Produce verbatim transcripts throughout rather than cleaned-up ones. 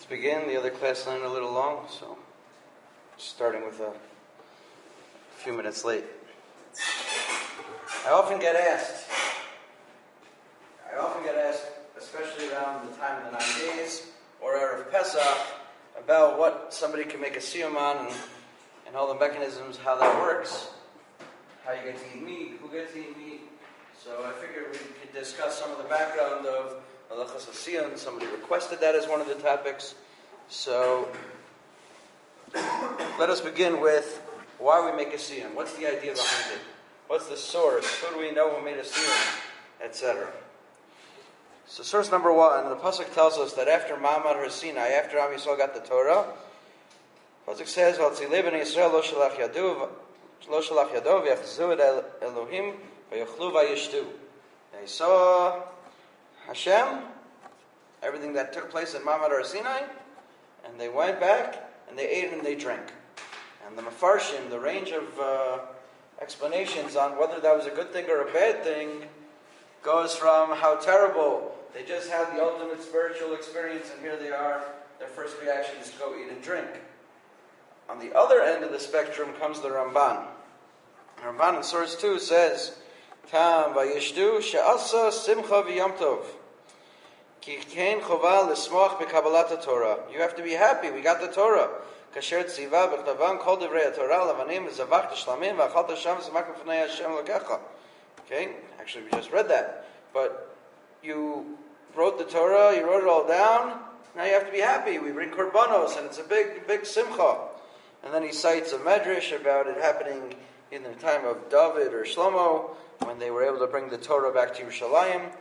Let's begin. The other class ran a little long, so starting with a few minutes late. I often get asked, I often get asked, especially around the time of the nine days or Erev Pesach, about what somebody can make a siyum on and, and all the mechanisms, how that works, how you get to eat meat, who gets to eat meat. So I figured we could discuss some of the background of Halachas HaSiyum. Somebody requested that as one of the topics. So let us begin with why we make a siyum. What's the idea behind it? What's the source? Who do we know who made a siyum? Etc. So source number one, the pasuk tells us that after Ma'amad Har Sinai, after Am Yisrael got the Torah, the pasuk says, "V'atzilei b'nei Yisrael lo shalach yadu, lo shalach yado v'yachzu et Elohim v'yochlu v'yishtu." They saw Hashem, everything that took place in Ma'amad Har Sinai, and they went back and they ate and they drank. And the Mefarshim, the range of uh, explanations on whether that was a good thing or a bad thing, goes from how terrible they just had the ultimate spiritual experience, and here they are, their first reaction is to go eat and drink. On the other end of the spectrum comes the Ramban. The Ramban in source two says, Tam vayishtu she'asa simcha v'yom tov. Ki kein chova l'smoach b'kabbalat Torah. You have to be happy, we got the Torah. Kasher tziva b'chtavan kol divrei Torah lavanim v'zavach t'shlamim v'achal t'sham v'zamakim f'nei Hashem l'kecha. Okay, actually we just read that. But you wrote the Torah, you wrote it all down, now you have to be happy. We bring korbanos, and it's a big, big simcha. And then he cites a medrash about it happening in the time of David or Shlomo, when they were able to bring the Torah back to Yerushalayim.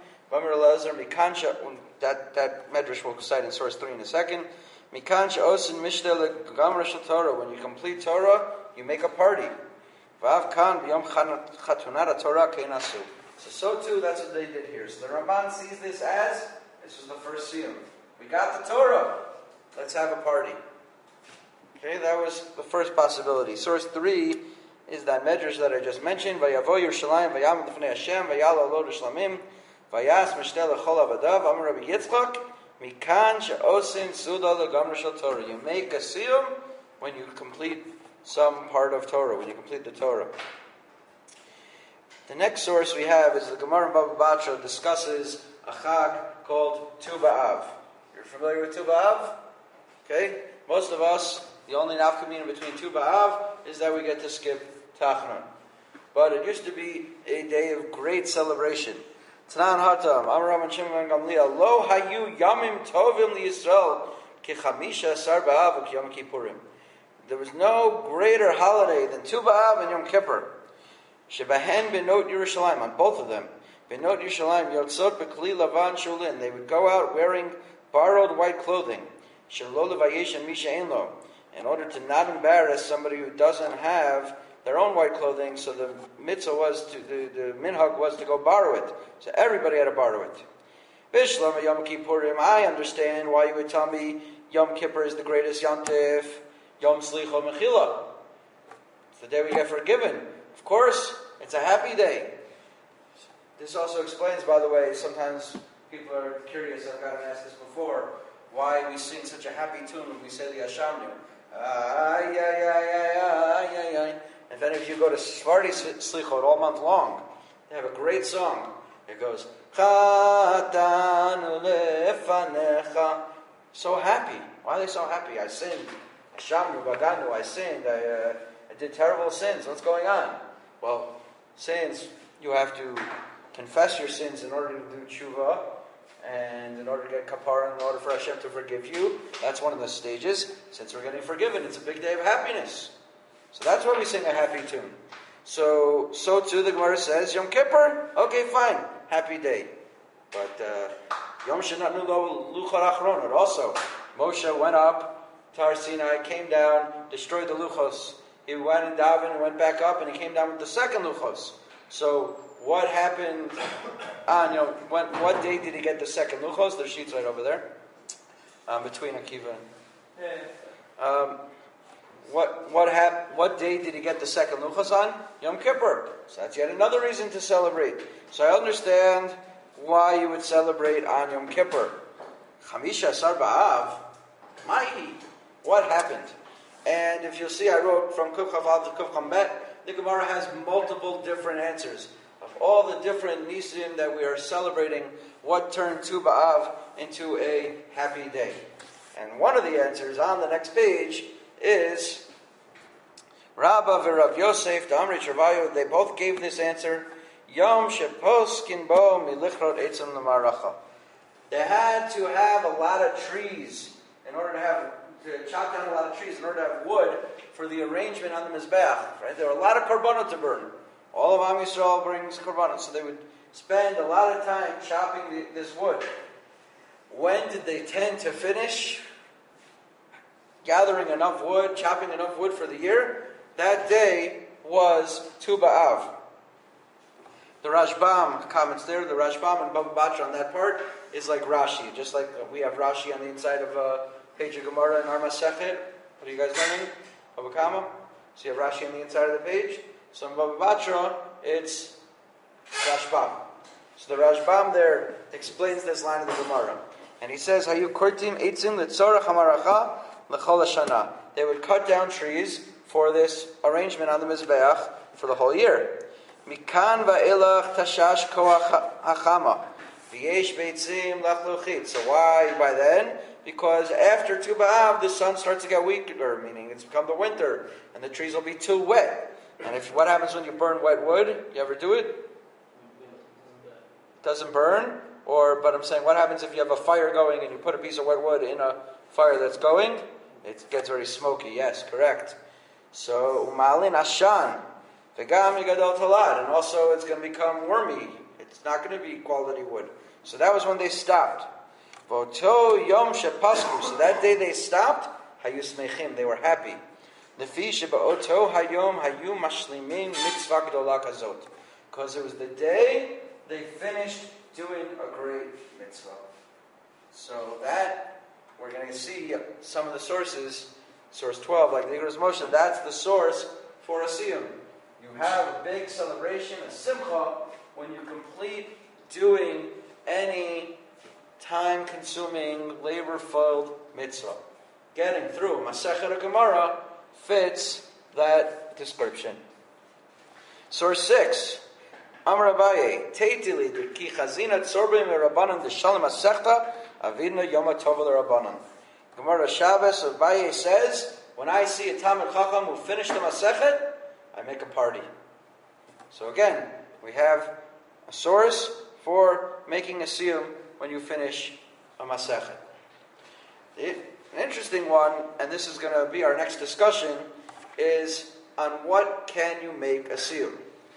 That, that medrash we'll cite in source three in a second. When you complete Torah, you make a party. So, so too, that's what they did here. So the Ramban sees this as, this was the first siyum. We got the Torah, let's have a party. Okay, that was the first possibility. Source three is that medrash that I just mentioned. Vayavo Yerushalayim, vayam l'fnei Hashem, vayalo lo d'shlamim, vayas mishtel l'chol avadav, amar Rabbi Yitzchak, mikan she'osin suda l'gamra shel Torah. You make a siyum when you complete some part of Torah, when you complete the Torah. The next source we have is the Gemara in Baba Batra discusses a chag called Tu B'Av. You're familiar with Tu B'Av? Okay? Most of us, the only nafkamina between Tu B'Av is that we get to skip Tachnun. But it used to be a day of great celebration. Tanan Hatam, Amram and Shimon ben Gamliel, Lo hayu yamim tovim li Yisrael ki chamisha sar b'av u'ki Yom Kippurim. There was no greater holiday than Tu B'Av and Yom Kippur. Shebahen benot Yerushalayim, on both of them. Benot Yerushalayim yotzot b'kli lavan shulin. They would go out wearing borrowed white clothing. Shelo levayesh and misha ein lo. In order to not embarrass somebody who doesn't have their own white clothing, so the mitzvah was to, the, the minhag was to go borrow it. So everybody had to borrow it. Bishlam Yom Kippurim, I understand why you would tell me Yom Kippur is the greatest Yantif, Yom Slicha Mechila. It's the day we get forgiven. Of course, it's a happy day. This also explains, by the way, sometimes people are curious, I've gotten asked this before, why we sing such a happy tune when we say the Hashamnu. Ay, ay, ay, ay, ay, ay, ay. And then if you go to Sephardi Slichot all month long, they have a great song. It goes, Chatanu lefanecha. So happy. Why are they so happy? I sinned. Hashamnu, Baganu, I sinned. I, uh, I did terrible sins. What's going on? Well, sins, you have to confess your sins in order to do tshuva, and in order to get kapara, in order for Hashem to forgive you. That's one of the stages. Since we're getting forgiven, it's a big day of happiness. So that's why we sing a happy tune. So, so too the Gemara says, Yom Kippur, okay, fine, happy day. But uh, Yom Shenatnu Lo Luchot Achronot, also, Moshe went up to Har Sinai, came down, destroyed the luchos. He went in Davin and went back up, and he came down with the second luchos. So, what happened on, you know, when, what day did he get the second luchos? The sheet's right over there, um, between Akiva and... Um, what what hap- What day did he get the second luchos on? Yom Kippur. So that's yet another reason to celebrate. So I understand why you would celebrate on Yom Kippur. Chamisha Asar B'Av, Mahi, what happened? And if you'll see, I wrote from Kuf Chavav to Kuf Chambet, the Gemara has multiple different answers of all the different Nisim that we are celebrating, what turned Tu B'Av into a happy day. And one of the answers on the next page is Rabba v'Rav Yosef, Damri Travayu, they both gave this answer, Yom Sheposkin Bo Milichrot Eitzim L'Maracha. They had to have a lot of trees in order to have to chop down a lot of trees in order to have wood for the arrangement on the Mizbeach. Right? There were a lot of korbanot to burn. All of Am Yisrael brings korbanot, so they would spend a lot of time chopping the, this wood. When did they tend to finish gathering enough wood, chopping enough wood for the year? That day was Tu B'Av. The Rashbam comments there. The Rashbam and Baba Batra on that part is like Rashi, just like we have Rashi on the inside of a page of Gemara in our Masechet. What are you guys learning? Baba Kama? So you have Rashi on the inside of the page. So in Baba Batra, it's Rashbam. So the Rashbam there explains this line of the Gemara. And he says, Hayu kortim eitzim letzorach hamaracha l'chol hashana. They would cut down trees for this arrangement on the Mizbeach for the whole year. Mikan va'elach tashash koach hachama. V'yesh beitzim lachluchit. So why by then? Because after Tu B'Av, the sun starts to get weaker, meaning it's become the winter, and the trees will be too wet. And if what happens when you burn wet wood? You ever do it? It doesn't burn? Or, but I'm saying, what happens if you have a fire going and you put a piece of wet wood in a fire that's going? It gets very smoky. Yes, correct. So umalin ashan, v'gam yigadol talad, and also it's going to become wormy. It's not going to be quality wood. So that was when they stopped. Voto yom shepasku. So that day they stopped. Hayu smechim. They were happy. Nefi sheba'oto hayom hayu mashlimin mitzvah gedola kazot. Because it was the day they finished doing a great mitzvah. So that we're going to see some of the sources. Source twelve, like the Igros Moshe, that's the source for a siyum. You have a big celebration, a simcha, when you complete doing any time-consuming, labor-filled mitzvah. Getting through Masechet Gemara fits that description. Source six, Amar Abaye, Teitili ki chazina tzorbim erabanan deshalim masechta avidna yom tov l'Rabbanan. Gemara Shabbos of Abaye says, when I see a Talmid Chacham who finished the Masechet, I make a party. So again, we have a source for making a siyum when you finish a Masechet. An interesting one, and this is going to be our next discussion, is on what can you make a siyum.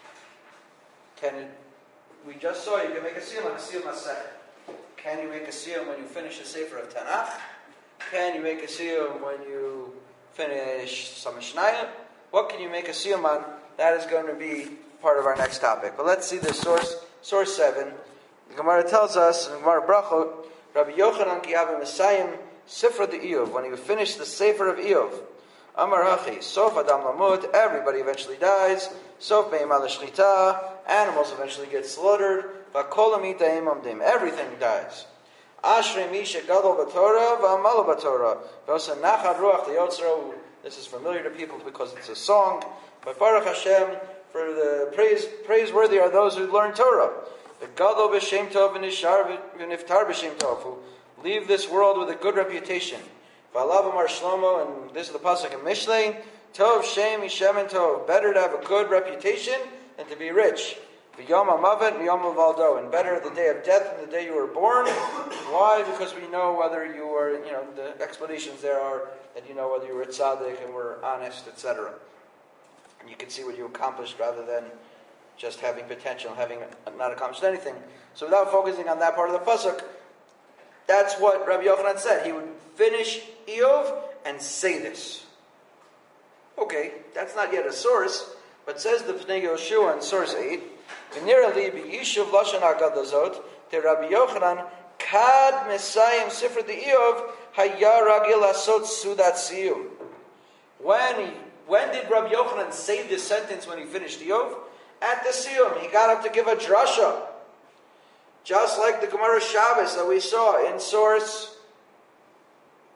Can it, we just saw you can make a siyum on a siyum Masechet. Can you make a siyum when you finish the Sefer of Tanakh? Can you make a siyum when you finish some Mishnayot? What can you make a siyum on? That is going to be part of our next topic. But let's see the source. Source seven. The Gemara tells us in Gemara Brachot, Rabbi Yochanan ki have Messiah Sifra de Iyov, when he finished the Sefer of Iyov. Amar Hachi, Sof Adam Lamut, everybody eventually dies. Sof Be'im al Shlita, animals eventually get slaughtered. V'kol amita imamdim, everything dies. Ashrei Misha Gadol B'Torah V'Amalo B'Torah V'Osa Nachad Ruach L'Yotzro. This is familiar to people because it's a song. But Baruch Hashem, for the praise praiseworthy are those who learn Torah. V'Gadol B'Shem Tov V'Nishar V'Niftar B'Shem Tov, who leave this world with a good reputation. V'Alav Amar Shlomo, and this is the pasuk in Mishlei. Tov Shem Yishem and Tov. Better to have a good reputation than to be rich. V'yom ha'mavet v'yom ha'valdo, and better the day of death than the day you were born. Why? Because we know whether you were, you know, the explanations there are that you know whether you were tzaddik and were honest, et cetera. And you can see what you accomplished rather than just having potential, having not accomplished anything. So without focusing on that part of the pasuk, that's what Rabbi Yochanan said. He would finish Iyov and say this. Okay, that's not yet a source, but says the Pnei Yoshua in source eight, V'nirali b'yishuv lashon ha'gadazot te Rabbi Yochanan kad mesayim sifra de'iyov haya ragil asot sudat siyum. When he, when did Rabbi Yochanan say this sentence when he finished Iyov? At the siyum, he got up to give a drasha, just like the Gemara Shabbos that we saw in source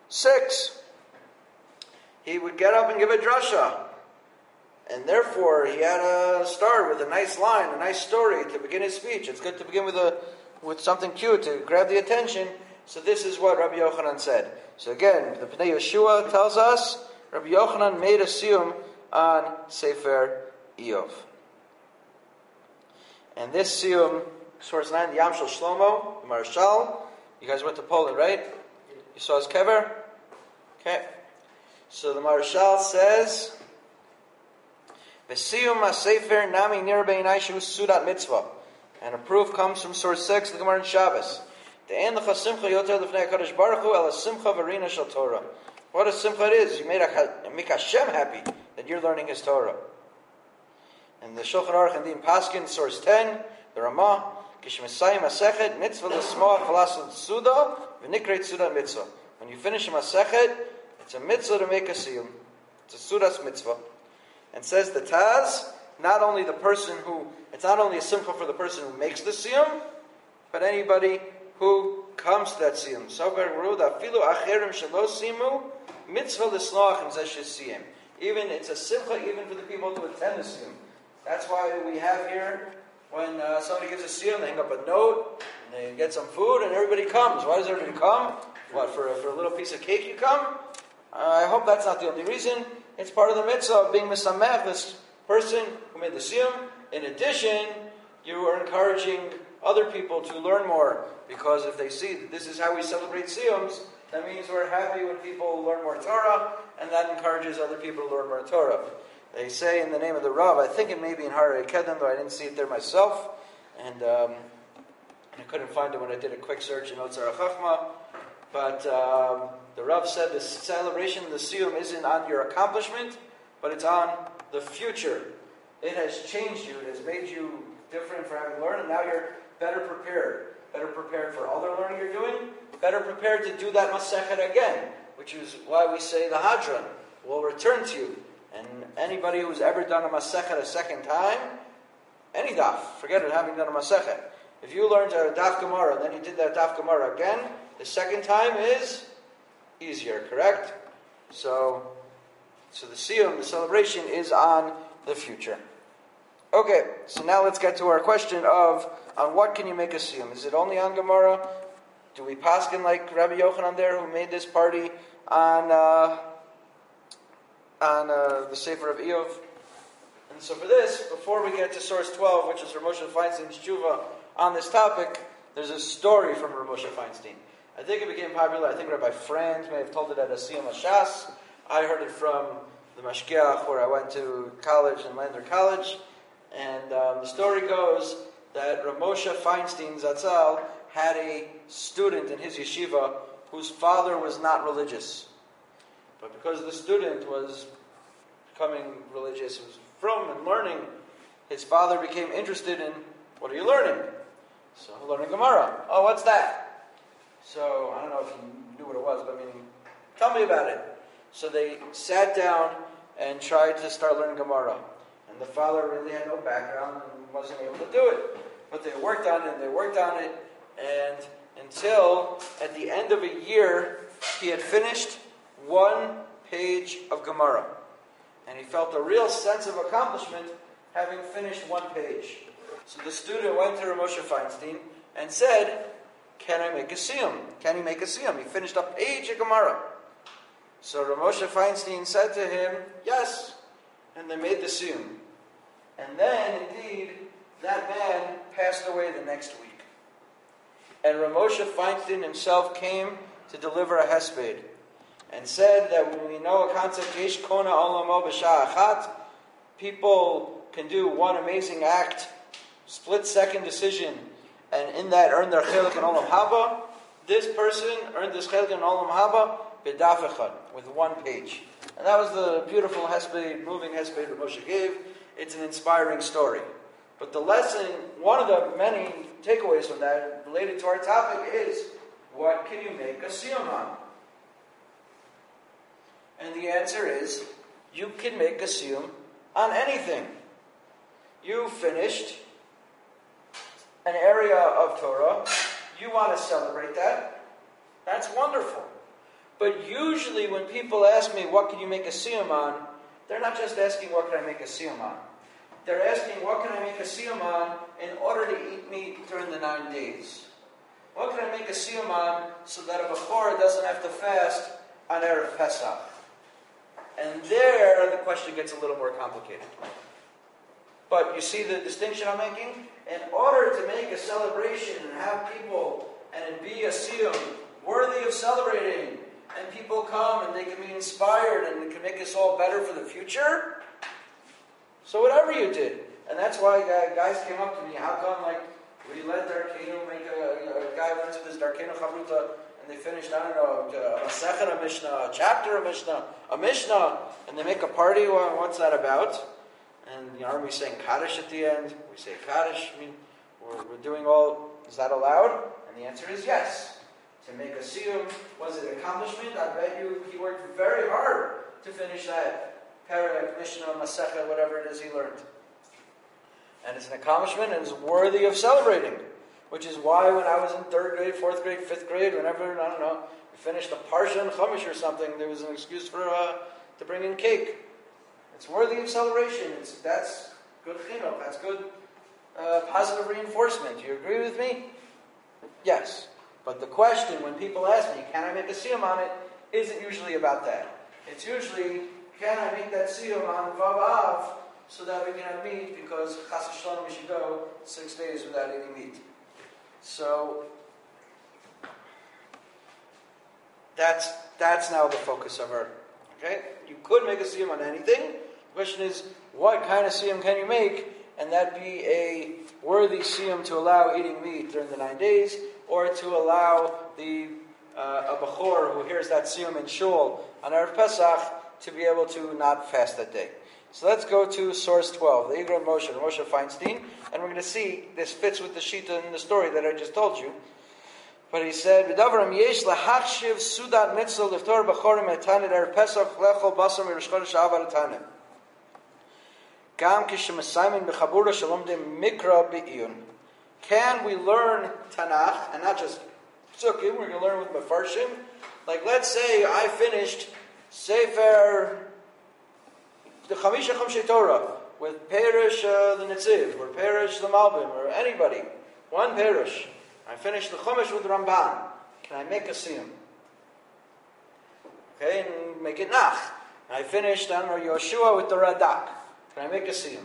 Six, he would get up and give a drasha. And therefore, he had to start with a nice line, a nice story to begin his speech. It's good to begin with a with something cute to grab the attention. So this is what Rabbi Yochanan said. So again, the Pnei Yeshua tells us Rabbi Yochanan made a siyum on Sefer Iyov. And this siyum, source nine, the Yam Shel Shlomo, the Marshal. You guys went to Poland, right? You saw his kever? Okay. So the Marshal says, V'siyum ha-sefer nami nir b'einai shehu sudat mitzvah. And a proof comes from source six, the Gemara in Shabbos. De'en lecha simcha yoter l'fnei HaKadosh Baruch Hu ela simcha v'rina shel Torah. What a simcha it is. You made a, make Hashem happy that you're learning His Torah. And the Shulchan Aruch and Din Paskin, source ten, the Ramah, Kishmesayim Masechet, mitzvah l'smoach v'lasud suda, v'nikreit suda mitzvah. When you finish a Masechet, it's a mitzvah to make a siyum. It's a sudas mitzvah. And says the Taz, not only the person who, it's not only a simcha for the person who makes the siyum, but anybody who comes to that siyum. So afilu acherim shelo simu, mitzvah l'smoach im zeh siyum. Even, it's a simcha even for the people to attend the siyum. That's why we have here, when uh, somebody gives a siyum, they hang up a note, and they get some food, and everybody comes. Why does everybody come? What, for a, for a little piece of cake you come? Uh, I hope that's not the only reason. It's part of the mitzvah of being misamech, this person who made the siyum. In addition, you are encouraging other people to learn more, because if they see that this is how we celebrate siyums, that means we're happy when people learn more Torah, and that encourages other people to learn more Torah. They say in the name of the Rav, I think it may be in Harei Kedem, though I didn't see it there myself, and um, I couldn't find it when I did a quick search in Otzar HaChachma, but um, the Rav said the celebration of the siyum isn't on your accomplishment, but it's on the future. It has changed you, it has made you different for having learned, and now you're better prepared. Better prepared for all the learning you're doing, better prepared to do that Masechet again, which is why we say the Hadran will return to you. And anybody who's ever done a Masechet a second time, any daf, forget it having done a Masechet. If you learned a daf Gemara, and then you did that daf Gemara again, the second time is easier, correct? So, so the siyum, the celebration, is on the future. Okay, so now let's get to our question of, on what can you make a siyum? Is it only on Gemara? Do we paskin like Rabbi Yochanan there, who made this party on uh, on uh, the Sefer of Iyov? And so for this, before we get to source twelve, which is Rav Moshe Feinstein's tshuva on this topic, there's a story from Rav Moshe Feinstein. I think it became popular. I think Rabbi Franz may have told it at a Siyum HaShas. I heard it from the Mashgiach, where I went to college in Lander College. And um, the story goes that Rav Moshe Feinstein Zatzal had a student in his yeshiva whose father was not religious. But because the student was becoming religious, was from and learning, his father became interested in, what are you learning? So, learning Gemara. Oh, what's that? So, I don't know if he knew what it was, but I mean, tell me about it. So they sat down and tried to start learning Gemara. And the father really had no background and wasn't able to do it. But they worked on it, and they worked on it, and until at the end of a year, he had finished one page of Gemara. And he felt a real sense of accomplishment having finished one page. So the student went to Rav Moshe Feinstein and said, can I make a siyum? Can he make a siyum? He finished a page of Gemara. So Rav Moshe Feinstein said to him, yes. And they made the siyum. And then, indeed, that man passed away the next week. And Rav Moshe Feinstein himself came to deliver a hesped, and said that when we know a concept, Yesh Kona Olamo B'Shah Achat, people can do one amazing act, split-second decision, and in that earn their chelik in Olam Haba. This person earned this chelik in Olam Haba b'daf echad, with one page. And that was the beautiful hesped, moving hesped that Moshe gave. It's an inspiring story. But the lesson, one of the many takeaways from that, related to our topic, is, what can you make a siyum on? And the answer is, you can make a siyum on anything. You finished an area of Torah, you want to celebrate that, that's wonderful. But usually when people ask me, what can you make a siyum on, they're not just asking, what can I make a siyum on? They're asking, what can I make a siyum on in order to eat meat during the nine days? What can I make a siyum on so that a bechor doesn't have to fast on Erev Pesach? And there, the question gets a little more complicated. But you see the distinction I'm making? In order to make a celebration and have people, and it be a siyum worthy of celebrating, and people come and they can be inspired and it can make us all better for the future. So whatever you did, and that's why uh, guys came up to me, how come like we let Darkeinu make a, you know, a guy went to this Darkeinu Chavruta and they finished, I don't know, a Masechet, a Mishnah, a chapter, a Mishnah, a Mishnah, and they make a party. Well, what's that about? And you know, are we saying Kaddish at the end? We say Kaddish. I mean, we're, we're doing all. Is that allowed? And the answer is yes. To make a siyum, was it an accomplishment? I bet you he worked very hard to finish that parak, Mishnah, Masechet, whatever it is he learned. And it's an accomplishment and it's worthy of celebrating. Which is why when I was in third grade, fourth grade, fifth grade, whenever, I don't know, we finished a Parsha and Chumash or something, there was an excuse for uh, to bring in cake. It's worthy of celebration. It's, that's good chinuch. That's good uh, positive reinforcement. Do you agree with me? Yes. But the question, when people ask me, can I make a siyum on it, isn't usually about that. It's usually, can I make that siyum on Vav Av so that we can have meat, because chas v'shalom we should go six days without eating meat. So, that's that's now the focus of our, okay? You could make a siyum on anything. The question is, what kind of siyum can you make, and that be a worthy siyum to allow eating meat during the nine days, or to allow the uh, a bechor who hears that siyum in shul on Erev Pesach to be able to not fast that day. So let's go to source twelve, the Igra Moshe, Moshe Feinstein, and we're going to see this fits with the shita in the story that I just told you. But he said, "V'davaram yesh lahachshiv sudat mitzvah liftor b'chorim etanet Erev Pesach lechol basar mirish chodesh Av etanet. Gam kishemasaymin b'chabura shalomdim mikra be'iyun." Can we learn Tanakh, and not just Psukim, we're going to learn with Mefarshim? Like, let's say I finished Sefer, the Chamisha Chumshei Torah, with Perish uh, the Netziv, or Perish the Malbim, or anybody. One Perish. I finished the Chumash with Ramban. Can I make a siyum? Okay, and make it nach. I finished, I don't know, Yoshua with the Radak. Can I make a siyum?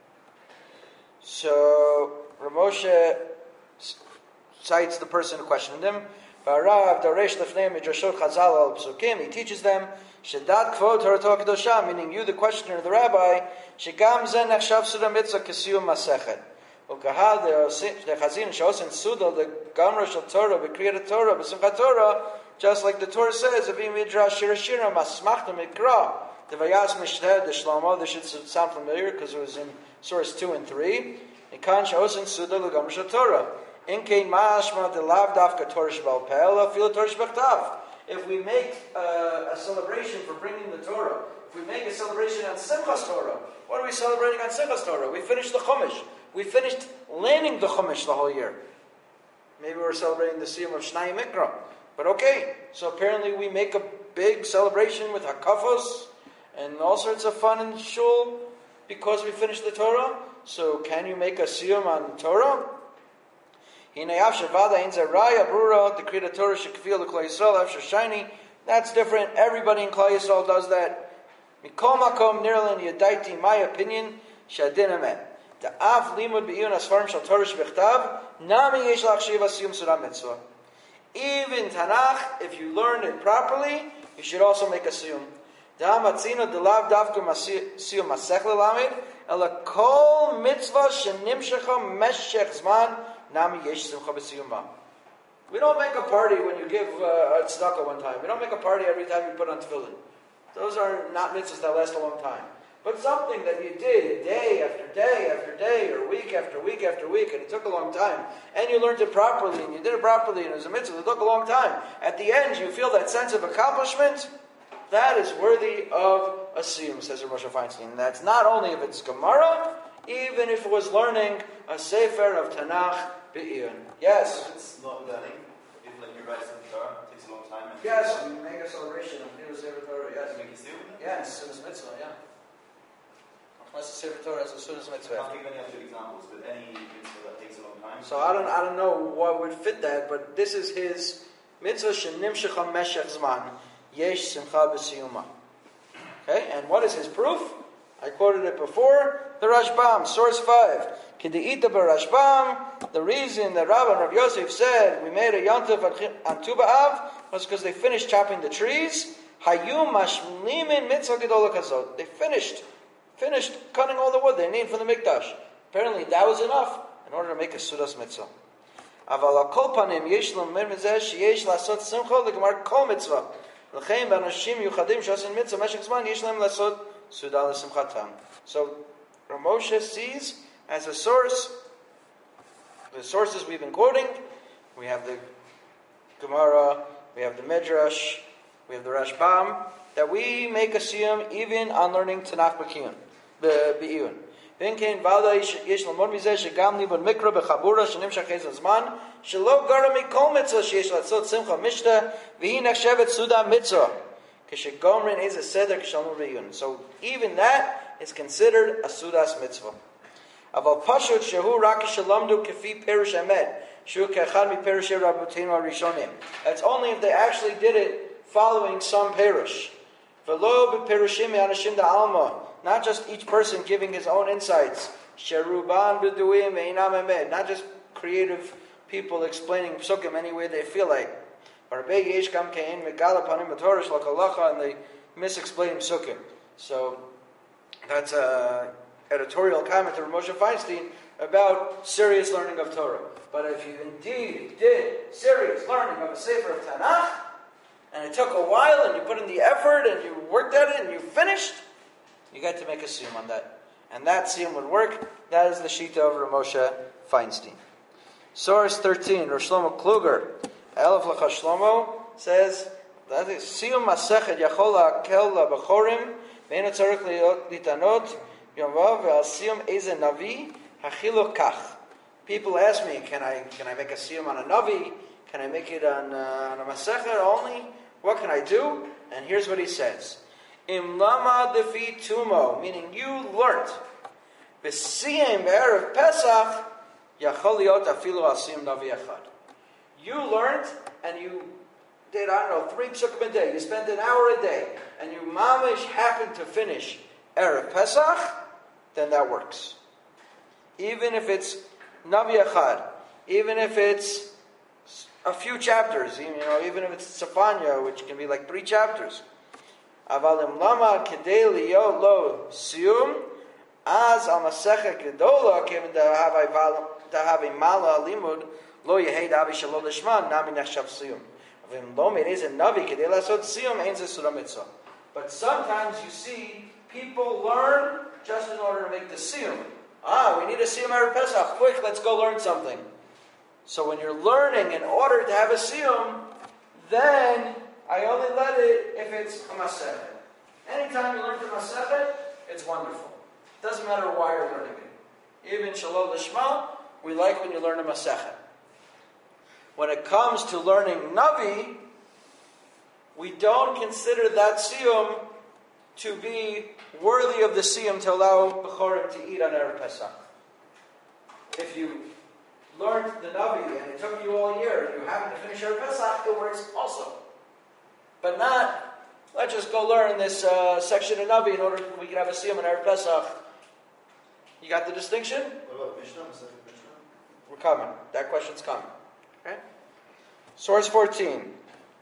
So, Ramoshe cites the person who questioned him. Barav Daresh Lefnei Midrashot Chazal al Psukim. He teaches them Shedat Kvod Torah Kedosha, meaning you, the questioner, the rabbi. Shegam Zen Nechshav Suda Mitzvah Kesiyum Masechet. Ukahal the Chazin Shosin Suda the Gamra Shel Torah B'Kriyat Torah B'Simchat Torah. Just like the Torah says, Avim Midrash Shira Shira Masmachta Mikra. The Vayas Mishdeh the Shlomo. This should sound familiar because it was in source two and three. Nikan Shosin Suda the Gamra Shel Torah. In Kain Mashma the Lav Dafka Torah Shebal Pe'ela Fil Torah Shebachtav. If we make uh, a celebration for bringing the Torah, if we make a celebration on Simchas Torah, what are we celebrating on Simchas Torah? We finished the Chumash. We finished learning the Chumash the whole year. Maybe we're celebrating the Siyum of Shnai Mikra. But okay, so apparently we make a big celebration with Hakafos and all sorts of fun in Shul because we finished the Torah. So can you make a Siyum on Torah? That's different. Everybody in Klal Yisrael does that. Mikol makom nirlan yadaiti. My opinion, shadin amet. The af limud beiyun asfarim shel Torah shebechtav nami yesh lachshiv asiyum surah mitzvah. Even Tanakh, if you learn it properly, you should also make a siyum. Da matzino de lav davku siyum masech lelamid ela kol mitzvah shenimshecha meshech zman. We don't make a party when you give uh, a tzedakah one time. We don't make a party every time you put on tefillin. Those are not mitzvahs that last a long time. But something that you did day after day after day, or week after week after week, and it took a long time, and you learned it properly, and you did it properly, and it was a mitzvah that took a long time. At the end, you feel that sense of accomplishment. That is worthy of a siyum, says Rav Moshe Feinstein. And that's not only if it's Gemara, even if it was learning a sefer of Tanakh. Yes? If it's not learning, if like you write some Torah, it takes a long time, and Yes, we make a celebration of Nidus Sefer Torah, yes. Make a siyum? Yeah, it's Sudas Mitzvah, yeah. Unless the Sefer Torah has a Sudas Mitzvah. I can't think of any other examples, but any mitzvah that takes a long time. So I don't, I don't know what would fit that, but this is his mitzvah shenimshecha meshech zman yesh simcha b'siyuma. Okay, and what is his proof? I quoted it before. The Rashbam, source five. Kideita b'Rashbam. The reason that Rabbi and Rav Yosef said we made a yontif on Tu B'Av was because they finished chopping the trees. Hayum mashlimin mitzvah gedola kazot. They finished, finished cutting all the wood they need for the mikdash. Apparently that was enough in order to make a sudas mitzvah. Aval al kol panim yesh l'mer mizeh sheyesh lasot simcha l'gemar kol mitzvah. L'chein b'anashim yuchadim shasin mitzvah meshech zman yesh l'em lasot sudah l'simchatam. So Rav Moshe sees as a source the sources we've been quoting. We have the Gemara, we have the Midrash, we have the Rashbam, that we make a siyum even on learning Tanakh B'Kiyun, B'Iyun. V'inkein v'alda yesh l'mod mizeh shegam libon mikra b'chabura shenimshach ezon zman shelo gara mikol mitzvah sheyesh latzot simcha mishta v'hi nechshevet suda mitzvah k'shegomrin ez a seder k'shalom b'Iyun. So even that is considered a sudas mitzvah. Aval pashut shehu rak shalamdu kefi perish emet shu kechad mi perishei rabbeinu harishonim. That's only if they actually did it following some perish. V'lo b'perishim me'anashim da'alma. Not just each person giving his own insights. Sheruban b'duim ve'inam emet. Not just creative people explaining psukim any way they feel like. And they misexplain psukim. So that's a editorial comment to Moshe Feinstein about serious learning of Torah. But if you indeed did serious learning of a Sefer of Tanakh, and it took a while, and you put in the effort, and you worked at it, and you finished, you got to make a siyum on that. And that siyum would work. That is the shita of Rav Moshe Feinstein. Source thirteen, Rav Shlomo Kluger, Elef L'cha Shlomo, says, that is, siyum masechet yachol ha'kel ha'bechorim, ve'en tzarich litanot, yomvav ve'al siyum eze navi, hachilo kach. People ask me, can I can I make a siyum on a navi? Can I make it on, uh, on a masechet only? What can I do? And here's what he says. Im lama defi tumo, meaning you learnt. B'siyim be'erev Pesach, yachol liot afilu asiyim navi echad. You learned, and you did, I don't know, three psukim a day. You spent an hour a day, and you mamish happened to finish Erev Pesach, then that works. Even if it's Navi Echad, even if it's a few chapters, you know, even if it's Safanya, which can be like three chapters. Avalim lama kedei liyo lo siyum, az al masechet gedola, given to have a mala limud, lo yehed avi shalol lishman, nami nechshav siyum. Avim lo meidez a navi kedei lasot siyum, ein ze surah mitzvah. But sometimes you see people learn just in order to make the siyum. Ah, we need a siyum Erev Pesach. Quick, let's go learn something. So when you're learning in order to have a siyum, then I only let it if it's a masechet. Anytime you learn the masechet, it's wonderful. It doesn't matter why you're learning it. Even shalol lishma, we like when you learn a masechet. When it comes to learning navi, we don't consider that siyum to be worthy of the siyum to allow Bechorim to eat on Erev Pesach. If you learned the Navi and it took you all year and you happen to finish Erev Pesach, it works also. But not, let's just go learn this uh, section of Navi in order we can have a siyum on Erev Pesach. You got the distinction? What about Mishnah? Mishnah? We're coming. That question's coming. Okay? Source fourteen.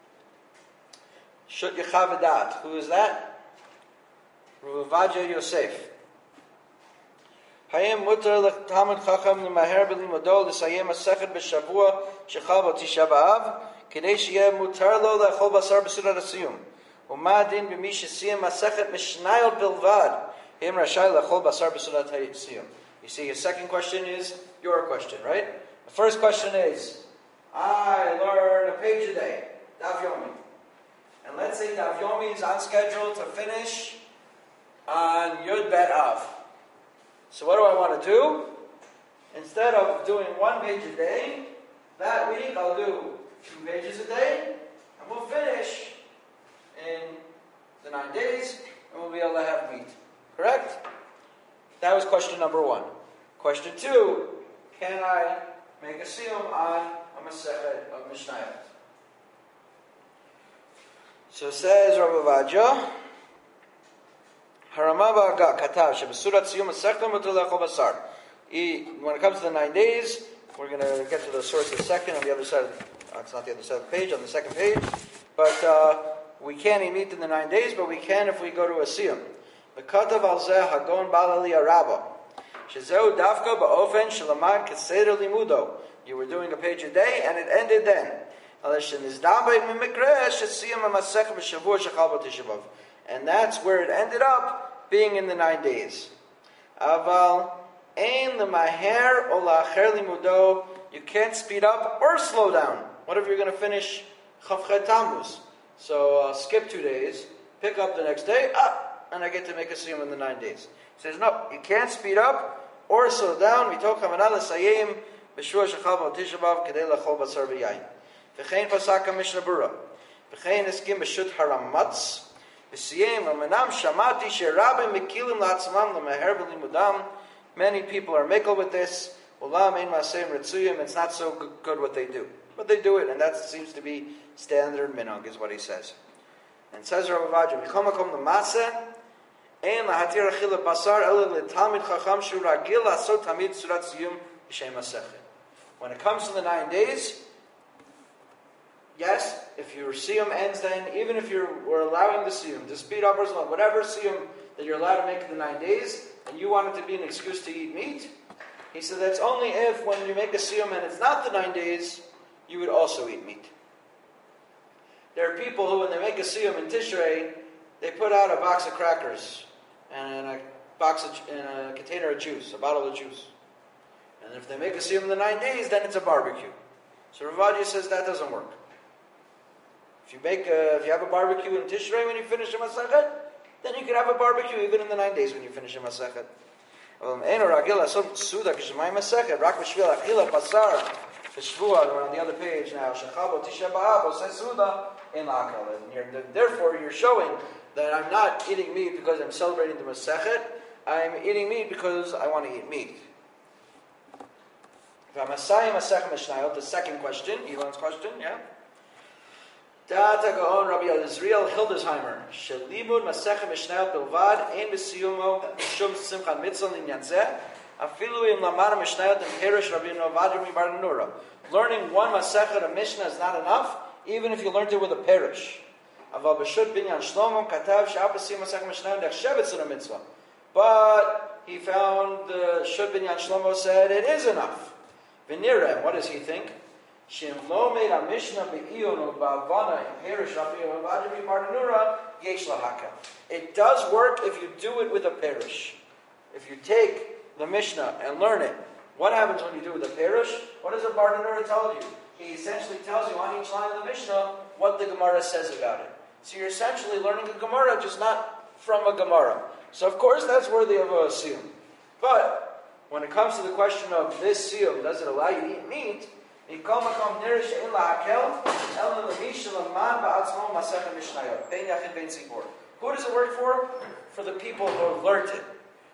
Shut Yechavedat. Who is that? Rav Ovadia Yosef. Hayem mutar l'tamid chacham l'maher b'limado l'sayem masechet b'shavua shechal b'tisha b'av k'dei sheyeh mutar lo l'achol basar b'sudat hasiyum u'ma din b'mi shesiyem masechet mishnayot bilvad him rashai l'achol basar b'sudat hasiyum. You see, his second question is your question, right? The first question is, I learn a page a day, Daf Yomi. And let's say Daf Yomi is on schedule to finish on Yud Bet Av. So what do I want to do? Instead of doing one page a day, that week I'll do two pages a day. And And we'll finish in the nine days, and we'll be able to have meat. Correct? That was question number one. Question two, can I make a siyum on a Masechet of Mishnayot? So says Rav Avadja, Harama Ba'aga Katav Shebesurat Siyum Masechet Mutar Lechol Basar. When it comes to the nine days, we're going to get to the source in a second on the other side. Of, uh, it's not the other side of the page, on the second page. But uh, we can't eat meat in the nine days, but we can if we go to a siyum. The Katav al Zeh Hagon Balali Araba. Shezeu Davka Ba'ofen Shalamad Keseder Limudo. You were doing a page a day, and it ended then. And that's where it ended up, being in the nine days. Aval ein lemaher o la'acher limudo. You can't speed up or slow down. What if you're going to finish Chavchet Tammuz? So uh, skip two days, pick up the next day, up, and I get to make a siyum in the nine days. He says, no, you can't speed up or slow down. Mitok hamanah l'sayim b'shua shechal b'tisha b'av kedei lachol basar v'yayin. V'chein pasaka mishnah bura. V'chein eskim b'shut haramatz. V'siyim amanam shamati she'rabim mekilim la'atzmam l'meher v'limudam. Many people are mikkel with this. Ulam ein maseim ritzuyim. It's not so good what they do. But they do it, and that seems to be standard minhag, is what he says. And says Rav Avadja, Michom makom l'maseh, ein lahatir achila basar ela l'talmid chacham shu ragil asot tamid surat siyum b'shem masechet. When it comes to the nine days, yes, if your siyum ends then, even if you were allowing the siyum to speed up or slow, whatever siyum that you're allowed to make in the nine days, and you want it to be an excuse to eat meat, he said that's only if when you make a siyum and it's not the nine days, you would also eat meat. There are people who, when they make a siyum in Tishrei, they put out a box of crackers and a box of, and a container of juice, a bottle of juice. And if they make a siyum in the nine days, then it's a barbecue. So Rav Avadja says that doesn't work. If you make a, if you have a barbecue in Tishrei when you finish a Masechet, then you can have a barbecue even in the nine days when you finish a Masechet. On the other page now, therefore you're showing that I'm not eating meat because I'm celebrating the Masechet. I'm eating meat because I want to eat meat. The second question, Elon's question, yeah? Data Gaon Rabbi Yisrael Hildesheimer. Shelimud Masechet Mishnayot Bilvad Ein B'Siyumo Shum Simchan Mitzvah Linyan Zeh Afilu Im Lamar Mishnayot Im Perish Rabbi Avadja Mibar Nura. Learning one Masechet of Mishnah is not enough, even if you learned it with a perish. Aval B'Shut Binyan Shlomo Katav She'al B'Siyum Masechet Mishnayot Nechshevet Tzura Mitzvah. But he found the Shut Binyan Shlomo said it is enough. V'nirem, what does he think? It does work if you do it with a perish. If you take the Mishnah and learn it, what happens when you do it with a perish? What does a Bartanura tell you? He essentially tells you on each line of the Mishnah what the Gemara says about it. So you're essentially learning a Gemara, just not from a Gemara. So of course that's worthy of a siyum. But when it comes to the question of this siyum, does it allow you to eat meat? Who does it work for? For the people who have learned it.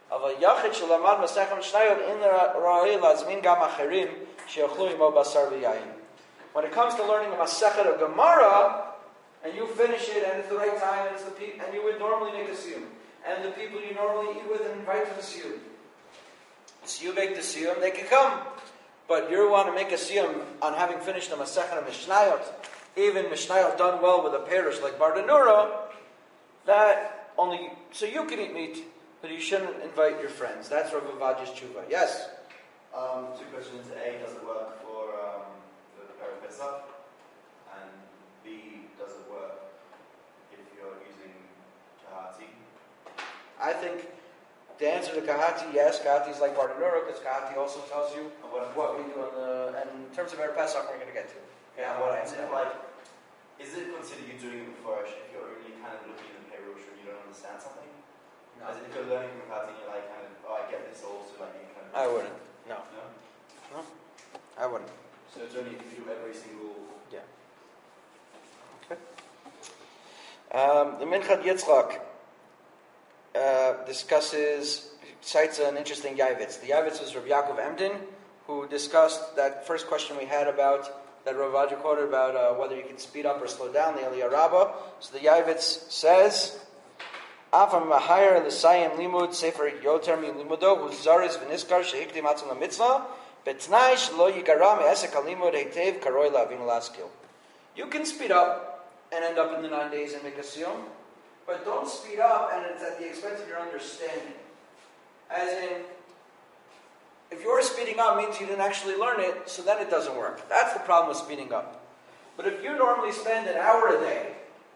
When it comes to learning a Masechet of Gemara, and you finish it, and it's the right time, and, it's the pe- and you would normally make a siyum, and the people you normally eat with and invite to the siyum. So you make the siyum, they can come. But you want to make a siyum on having finished the Masechet of Mishnayot, even Mishnayot done well with a perish like Bartanura, that only, so you can eat meat, but you shouldn't invite your friends. That's Rav Avadja's tshuva. Yes? Um, two questions. A, does it work for um, the Erev Pesach? And B, does it work if you're using Kahati? I think the answer to Kahati, yes. Kahati is like Bartanura, because Kahati also tells you what, what we do on the, and in terms of Erev Pesach, we're going to get to. Yeah, what I'm saying, like, is it considered you doing it before if you're only kind of looking at the Perush and you don't understand something? No. As if you're learning from Kahati and you're like, kind of, oh, I get this also, like, you kind of... I wouldn't. No. No? No. I wouldn't. So it's only if you do every single... Yeah. Okay. Um, the Minchad Yitzchak uh, discusses, cites an interesting Yavitz. The Yavitz was Rav Yaakov Emden, who discussed that first question we had about, that Rav Adja quoted about uh, whether you can speed up or slow down the Aliyah Rabbah. So the Yavitz says, Afam Mahayar L'Sayim Limud Sefer Yoter Mi Limudo Hu Zaris V'Niskar Shehikdim Atzim LaMitzvah Betnai Shelo Yigara Me'esek HaLimud Heitev Karoi La'avinu Laskil. You can speed up and end up in the nine days and make a siyum, but don't speed up and it's at the expense of your understanding. As in, if you're speeding up means you didn't actually learn it, so then it doesn't work. That's the problem with speeding up. But if you normally spend an hour a day,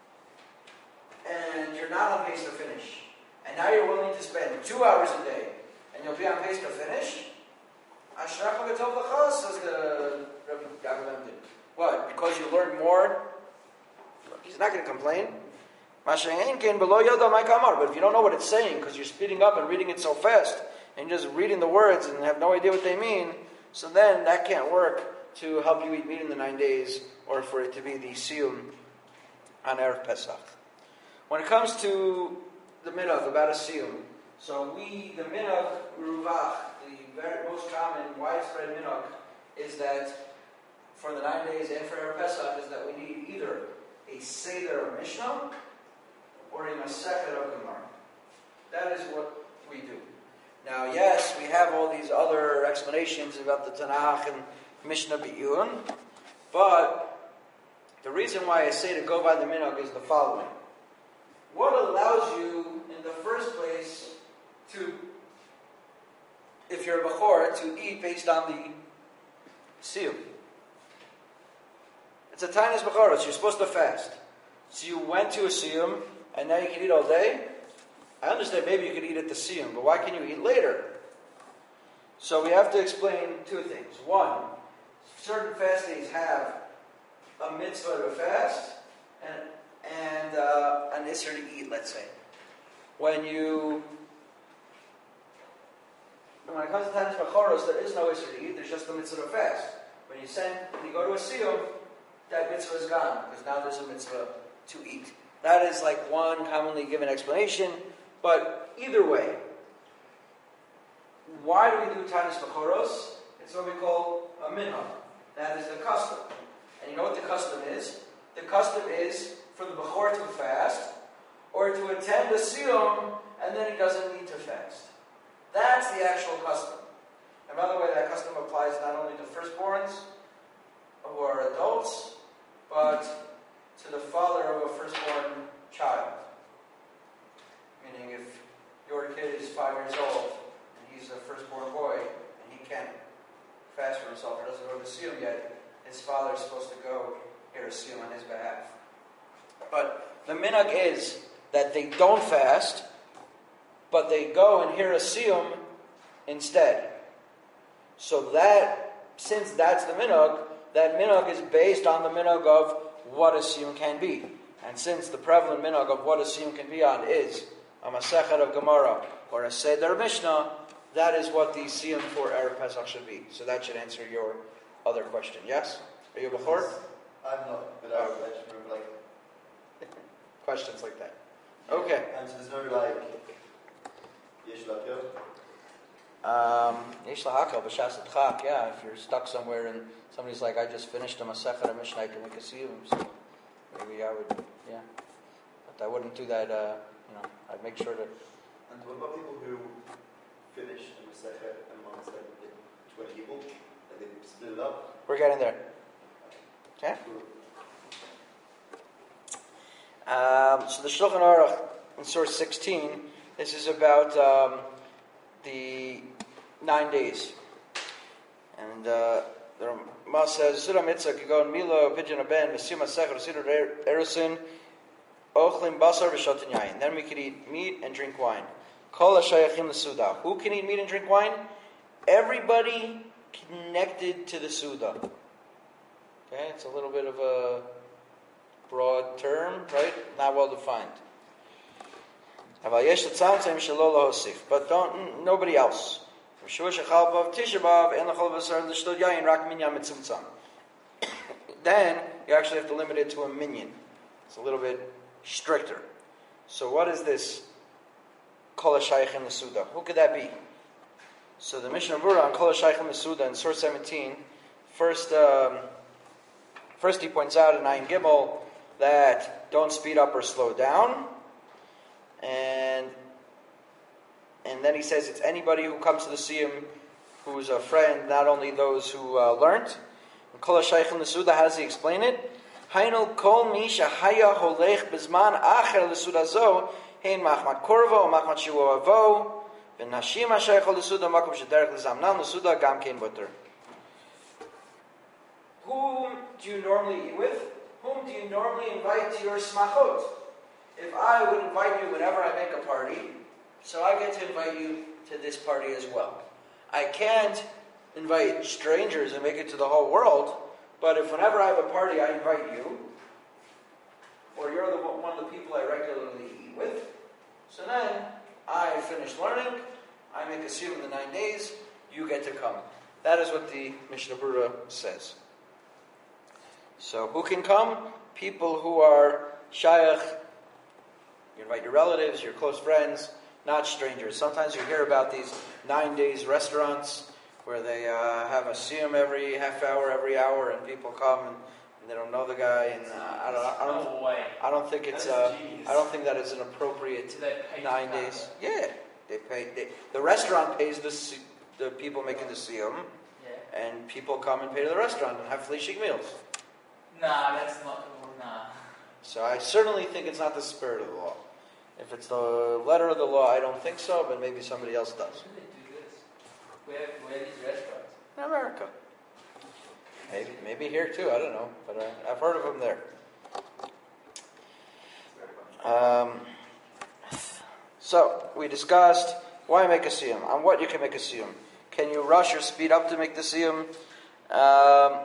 and you're not on pace to finish, and now you're willing to spend two hours a day, and you'll be on pace to finish, Ashrach v'tov l'cha, says the Rabbi Yaakov Emden. What? Because you learned more? He's not going to complain. But if you don't know what it's saying, because you're speeding up and reading it so fast, and just reading the words and have no idea what they mean, so then that can't work to help you eat meat in the nine days, or for it to be the siyum on Erev Pesach. When it comes to the minhag about a siyum, so we, the minhag ruvach, the very most common widespread minhag, is that for the nine days and for Erev Pesach is that we need either a Seder of Mishnah or a Masechet of Gemara. That is what we do. Now, yes, we have all these other explanations about the Tanakh and Mishnah B'Iyun, but the reason why I say to go by the minhag is the following. What allows you, in the first place, to, if you're a Bechor, to eat based on the siyum? It's a Tainis Bechoros. You're supposed to fast. So you went to a siyum, and now you can eat all day? I understand maybe you could eat at the siyum, but why can you eat later? So we have to explain two things. One, certain fast days have a mitzvah to fast, and and uh, an isser to eat, let's say. When you, when it comes to Tainis Bechoros, there is no isser to eat, there's just the mitzvah to fast. When you send, when you go to a siyum, that mitzvah is gone, because now there's a mitzvah to eat. That is like one commonly given explanation, but either way, why do we do Tainis Bechoros? It's what we call a minhag. That is the custom. And you know what the custom is? The custom is for the Bechor to fast, or to attend a siyum, and then he doesn't need to fast. That's the actual custom. And by the way, that custom applies not only to firstborns, who are adults, but to the father of a firstborn child. Meaning if your kid is five years old, and he's a firstborn boy, and he can't fast for himself, or doesn't go to siyum yet, his father is supposed to go hear a siyum on his behalf. But the minhag is that they don't fast, but they go and hear a siyum instead. So that, since that's the minhag, that minhag is based on the minhag of what a siyum can be. And since the prevalent minhag of what a siyum can be on is a Masechet of Gemara or a Seder Mishnah, that is what the siyum for Erev Pesach should be. So that should answer your other question. Yes? Are you a Bechor? I'm not, but I I just remember like questions like that. Okay. And so there's no like Yesh Lakil? Um, Yesh Lahakal, B'Shas Adchak, yeah, if you're stuck somewhere and somebody's like, I just finished a Masechet of Mishnah, I can make a siyum, so maybe I would, yeah. But I wouldn't do that, uh, you know, I'd make sure to... And what about people who finish a Masechet amongst like twenty people, and they split it up? We're getting there. Okay? Um, so the Shulchan Aruch in source sixteen, this is about um, the nine days. And uh, the Ramah says, Surah Mitzvah, Kigon Milo, Pidyon Aben, Mesim Masech, Rasidur Erusin, Ochlim Basar, V'shotin Yain. Then we could eat meat and drink wine. Kol HaShayachim L'Suda. Who can eat meat and drink wine? Everybody connected to the Suda. Okay, it's a little bit of a broad term, right? Not well defined. But don't, nobody else. Then you actually have to limit it to a minyan. It's a little bit stricter. So what is this Kol HaShayachim L'Suda? Who could that be? So the Mishnah Berurah on Kol HaShayachim L'Suda in source seventeen, first, um, first he points out in Ayin Gimel that don't speed up or slow down, and and then he says it's anybody who comes to the Siyum who's a friend, not only those who uh, learned. Kol HaShayachim L'Suda, how does he explain it? Hainu kol mi shehaya holech bezman acher l'suda zo hein machmat korvo o machmat shivo avo v'nashim hashayachol l'suda makom shederech l'zamnan l'suda gam kein butter. Whom do you normally eat with? Whom do you normally invite to your smachot? If I would invite you whenever I make a party, so I get to invite you to this party as well. I can't invite strangers and make it to the whole world, but if whenever I have a party I invite you, or you're the one of the people I regularly eat with, so then I finish learning, I make a siyum in the nine days, you get to come. That is what the Mishnah Berurah says. So who can come? People who are shayach. You invite your relatives, your close friends, not strangers. Sometimes you hear about these nine days restaurants where they uh, have a siyum every half hour, every hour, and people come and, and they don't know the guy. And uh, I don't, I don't, no way. I don't think it's, uh, I don't think that is an appropriate nine days. Yeah, they pay. They, the restaurant pays the the people making the siyum, yeah. and people come and pay to the restaurant and have fleshig meals. Nah, that's not. Nah. So I certainly think it's not the spirit of the law. If it's the letter of the law, I don't think so, but maybe somebody else does. Where do they do this? Where, where are these restaurants? In America. Maybe, maybe here too, I don't know. But I, I've heard of them there. Um, so, we discussed why make a siyum, on what you can make a siyum. Can you rush or speed up to make the siyum? Um,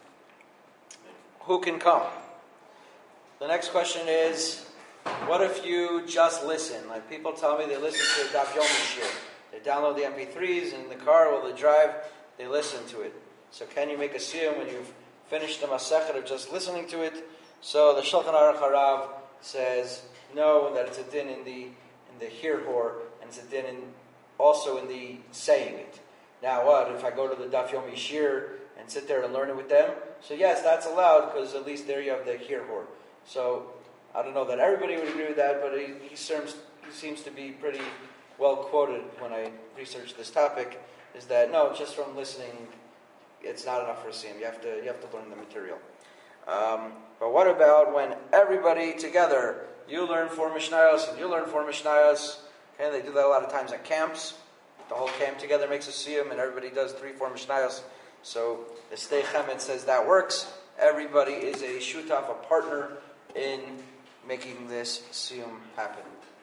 who can come? The next question is, what if you just listen? Like people tell me they listen to Daf Yomi Shir. They download the M P threes in the car while they drive, they listen to it. So can you make a siyum when you've finished the Masechet of just listening to it? So the Shulchan Aruch Harav says, no, that it's a din in the in the hirhor, and it's a din in, also in the saying it. Now what, if I go to the Daf Yomi Shir and sit there and learn it with them? So yes, that's allowed, because at least there you have the hirhor. So I don't know that everybody would agree with that, but he, he, seems, he seems to be pretty well quoted when I researched this topic, is that no, just from listening, it's not enough for a siyum. You have to you have to learn the material. Um, but what about when everybody together, you learn four Mishnayos and you learn four Mishnayos, and they do that a lot of times at camps. The whole camp together makes a siyum, and everybody does three, four Mishnayos. So the Stei Chemet says that works. Everybody is a shutaf, a partner in making this siyum happen.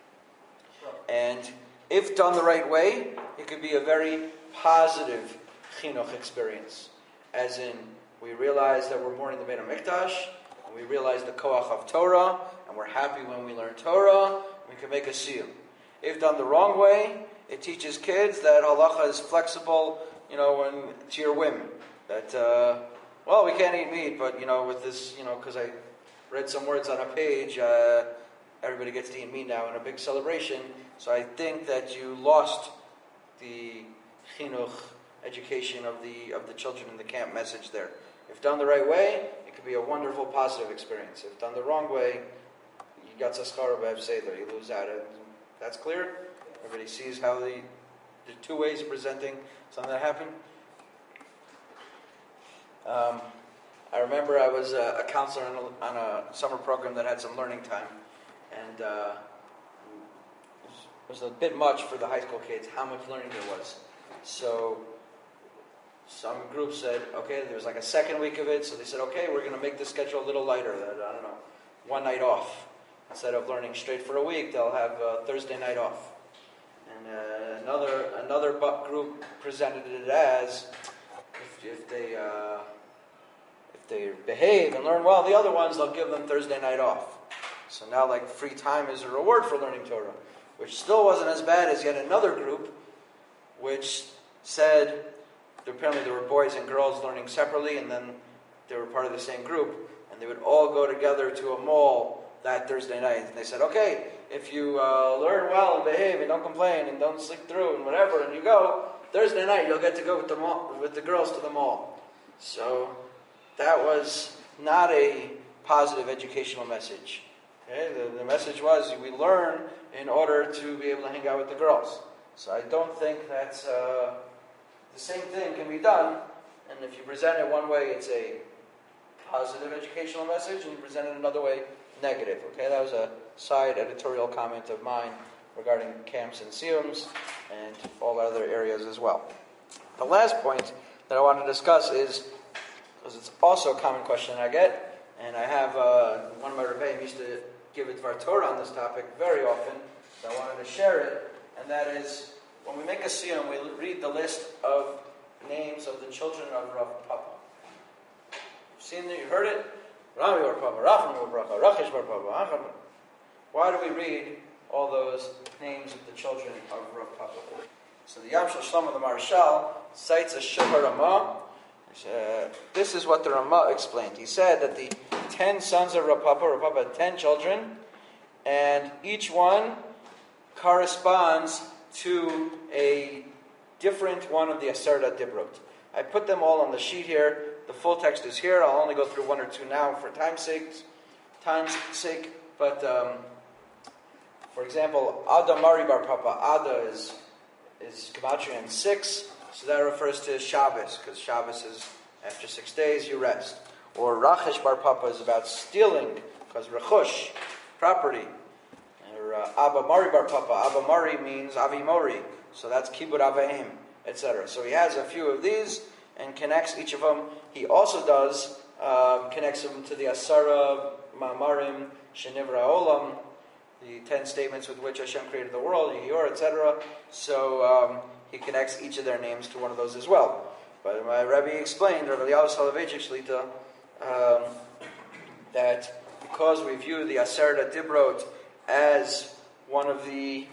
And if done the right way, it could be a very positive chinuch experience. As in, we realize that we're mourning the Beit HaMikdash, and we realize the koach of Torah, and we're happy when we learn Torah, we can make a siyum. If done the wrong way, it teaches kids that halacha is flexible, you know, when, to your whim. That, uh, well, we can't eat meat, but, you know, with this, you know, because I read some words on a page, uh, everybody gets to eat meat now in a big celebration. So I think that you lost the chinuch education of the of the children in the camp message there. If done the right way, it could be a wonderful, positive experience. If done the wrong way, you got zaschara b'ev seder, you lose out. That's clear? Everybody sees how the, the two ways of presenting something that happened. Um, I remember I was a, a counselor on a, on a summer program that had some learning time, and uh, it was a bit much for the high school kids how much learning there was. So some groups said, okay, there was like a second week of it, so they said, okay, we're going to make the schedule a little lighter, that, I don't know, one night off. Instead of learning straight for a week, they'll have uh, Thursday night off. And uh, another another group presented it as, if, if they uh, if they behave and learn well, the other ones, they'll give them Thursday night off. So now like free time is a reward for learning Torah, which still wasn't as bad as yet another group, which said, apparently there were boys and girls learning separately, and then they were part of the same group, and they would all go together to a mall that Thursday night. And they said, okay, if you uh, learn well and behave and don't complain and don't sleep through and whatever, and you go, Thursday night you'll get to go with the mall, with the girls to the mall. So that was not a positive educational message. Okay? The, the message was we learn in order to be able to hang out with the girls. So I don't think that's uh, the same thing can be done. And if you present it one way, it's a positive educational message, and you present it another way, negative. Okay, that was a side editorial comment of mine regarding camps and siyums and all other areas as well. The last point that I want to discuss is, because it's also a common question I get, and I have uh, one of my rebbeim used to give a Dvar Torah on this topic very often, so I wanted to share it, and that is, when we make a siyum, we read the list of names of the children of Rav Papa. You've seen it, you heard it? Rami Bar Papa, Rachman Bar Papa, Rachish Bar Papa. Why do we read all those names of the children of Rav Papa? So the Yam Shel Shlomo, the Marshal, cites a Shuvah Ramah. Uh, this is what the Ramah explained. He said that the ten sons of Rav Papa, Rav Papa had ten children, and each one corresponds to a different one of the Aseret Dibrot. I put them all on the sheet here. The full text is here. I'll only go through one or two now for time's sake. Time's sake, but um, for example, Ada Mari Bar Papa. Ada is is Gematrian six, so that refers to Shabbos, because Shabbos is after six days you rest. Or Rachish Bar Papa is about stealing, because Rechush, property. Or uh, Abba Mari Bar Papa. Abba Mari means Avi Mori, so that's Kibud Avaim, et cetera. So he has a few of these and connects each of them. He also does um, connects them to the Asara Ma'amarim Shenivra Olam, the ten statements with which Hashem created the world, Yehior, et cetera. So um, he connects each of their names to one of those as well. But my Rebbe explained, Rabbi Eliyahu Soloveitchik Shlita, um, that because we view the Aseret Dibrot as one of the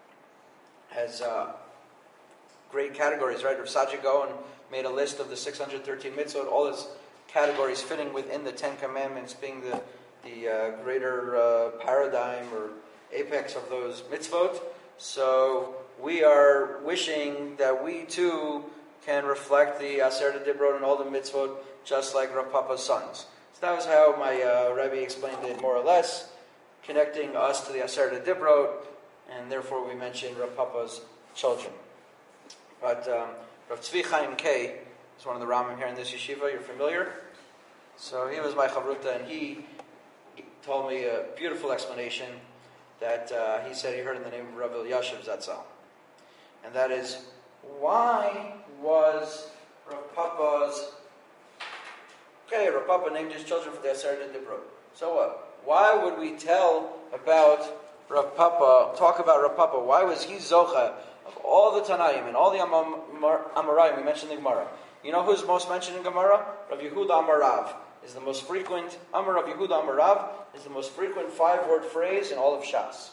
as uh, great categories, right? Rav Saadia Gaon made a list of the six hundred thirteen mitzvot, all his categories fitting within the Ten Commandments, being the the uh, greater uh, paradigm or apex of those mitzvot. So we are wishing that we too can reflect the Aseret Dibrot and all the mitzvot, just like Rav Papa's sons. So that was how my uh, Rebbe explained it, more or less, connecting us to the Aseret Dibrot, and therefore we mentioned Rav Papa's children. But um, Rav Tzvi Chaim K is one of the Ramim here in this yeshiva. You're familiar? So he was my chavruta, and he told me a beautiful explanation that uh, he said he heard in the name of Rav Elyashiv Zatzal. And that is, why was Rav Papa's... Okay, Rav Papa named his children for the Aseret Dibrot. So what? Why would we tell about Rav Papa, talk about Rav Papa? Why was he Zocha of all the Tanaim and all the Amoraim? We mentioned the Gemara. You know who's most mentioned in Gemara? Rav Yehuda Amarav is the most frequent. Amar Rav Yehuda Amarav is the most frequent five-word phrase in all of Shas.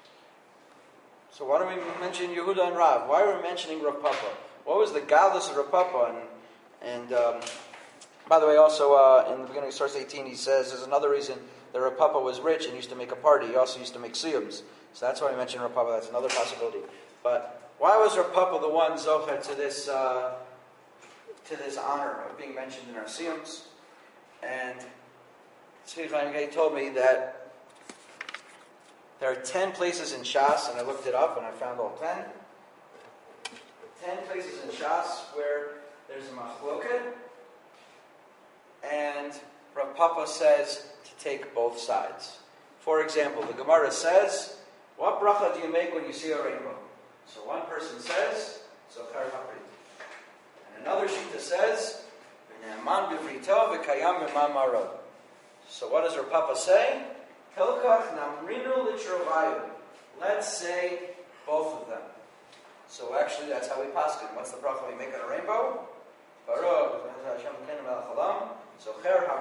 So why don't we mention Yehuda and Rav? Why are we mentioning Rav Papa? What was the galus of Rav Papa? And, and um, by the way, also uh, in the beginning of source eighteen, he says there's another reason that Rav Papa was rich and used to make a party. He also used to make siyums. So that's why I mentioned Rav Papa. That's another possibility. But why was Rav Papa the one zocha to this uh, to this honor of being mentioned in our siyums? And Tzvi Chaim Gay told me that there are ten places in Shas, and I looked it up and I found all ten. Ten places in Shas where there's a machloket, and Rav Papa says to take both sides. For example, the Gemara says, what bracha do you make when you see a rainbow? So one person says, Zochar Haprit. And another shita says, so what does Rav Papa say? Let's say both of them. So actually that's how we paskin. What's the bracha we make on a rainbow? So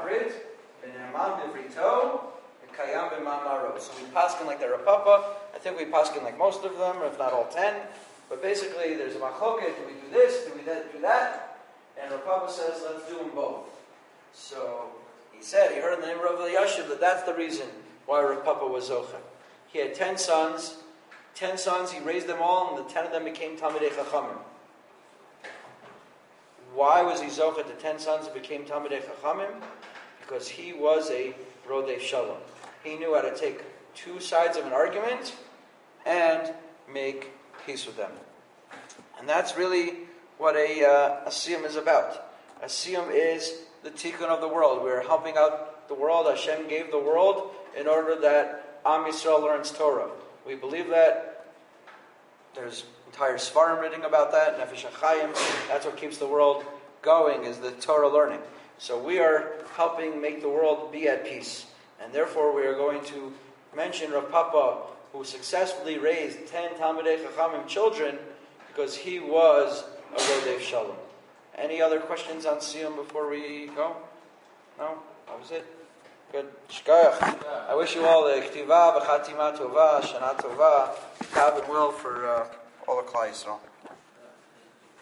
we paskin like the Rav Papa. I think we paskin like most of them, if not all ten. But basically there's a machloket. Do we do this? Do we do that? And Rav Papa says, let's do them both. So he said, he heard in the name of Rav Elyashiv that that's the reason why Rav Papa was Zocha. He had ten sons. Ten sons, he raised them all, and the ten of them became Talmidei Chachamim. Why was he Zocha to ten sons who became Talmidei Chachamim? Because he was a Rodei Shalom. He knew how to take two sides of an argument and make peace with them. And that's really what a, uh, a siyum is about. A siyum is the tikkun of the world. We're helping out the world. Hashem gave the world in order that Am Yisrael learns Torah. We believe that. There's entire Svarim written about that. Nefesh HaChaim. That's what keeps the world going, is the Torah learning. So we are helping make the world be at peace. And therefore we are going to mention Rav Papa, who successfully raised ten Talmidei Chachamim children, because he was a Rodei Shalom. Any other questions on Siyum before we go? No? That was it? Good. Shkoyach. I wish you all the K'tiva, V'chatima Tova, Shana Tova, God and will for uh, all the Klal Yisrael.